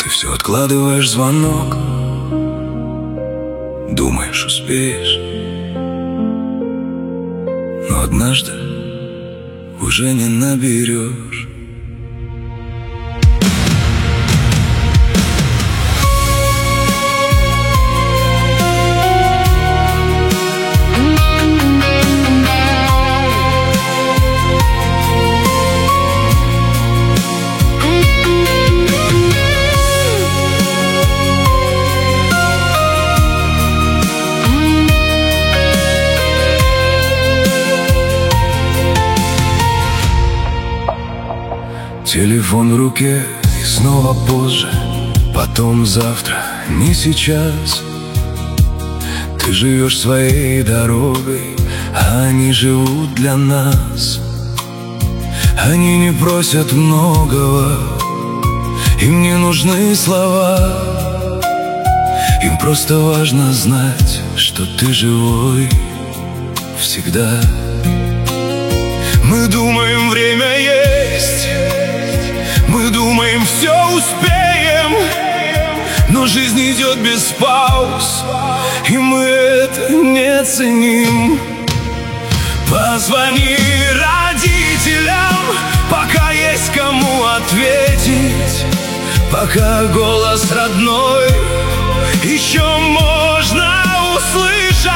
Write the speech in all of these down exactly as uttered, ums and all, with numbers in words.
Ты все откладываешь звонок, думаешь, успеешь, но однажды уже не наберешь. Телефон в руке и снова позже, потом завтра, не сейчас. Ты живешь своей дорогой, а они живут для нас. Они не просят многого, им не нужны слова. Им просто важно знать, что ты живой всегда. Мы думаем, время есть, мы думаем, все успеем, но жизнь идет без пауз, и мы это не ценим. Позвони родителям, пока есть кому ответить, пока голос родной еще можно услышать.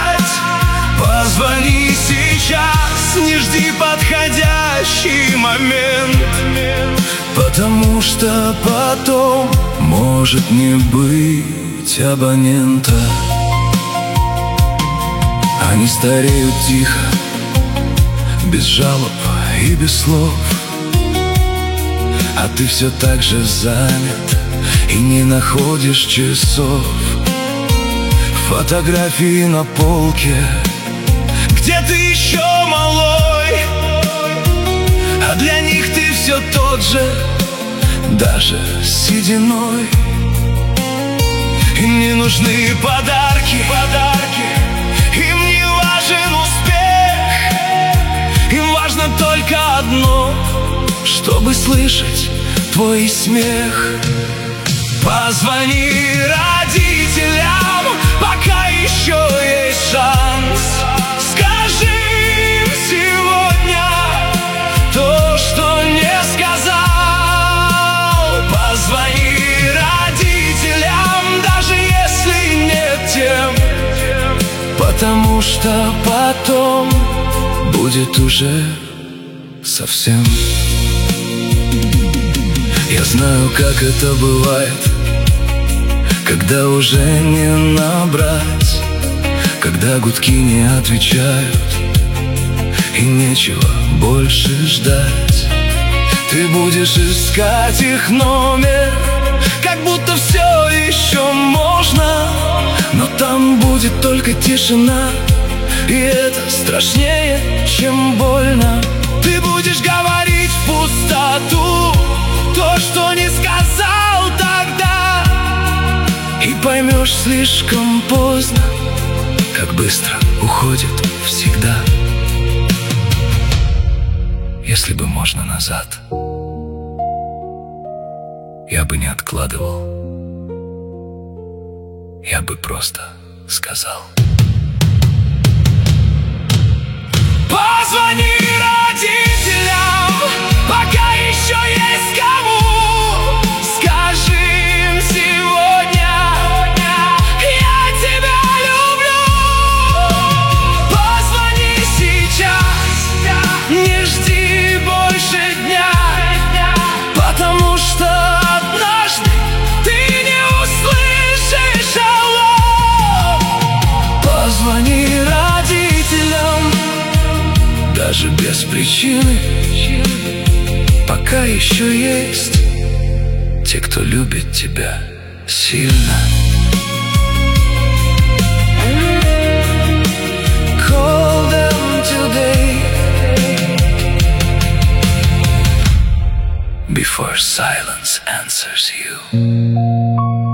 Позвони сейчас, не жди подходящий момент, потому что потом может не быть абонента. Они стареют тихо, без жалоб и без слов, а ты все так же занят и не находишь часов. Фотографии на полке, где ты еще малой, а для них ты все тот же, даже с сединой. Им не нужны подарки, подарки, им не важен успех, им важно только одно, чтобы слышать твой смех. Позвони родителям, пока еще есть шанс. Скажи им сегодня то, что не сказал. Позвони родителям, даже если нет тем, потому что потом будет уже совсем. Я знаю, как это бывает, когда уже не набрать, когда гудки не отвечают и нечего больше ждать. Ты будешь искать их номер, как будто все еще можно, но там будет только тишина, и это страшнее, чем больно. Ты будешь говорить в пустоту то, что не сказал тогда, и поймешь слишком поздно, как быстро уходит всегда. Если бы можно назад, я бы не откладывал, я бы просто сказал. Позвони родителям, пока еще есть кому. Скажи им сегодня: я тебя люблю. Позвони сейчас, не жди больше дня, потому что однажды ты не услышишь алло. Позвони родителям, даже без причины, пока еще есть те, кто любит тебя сильно. Call them today before silence answers you.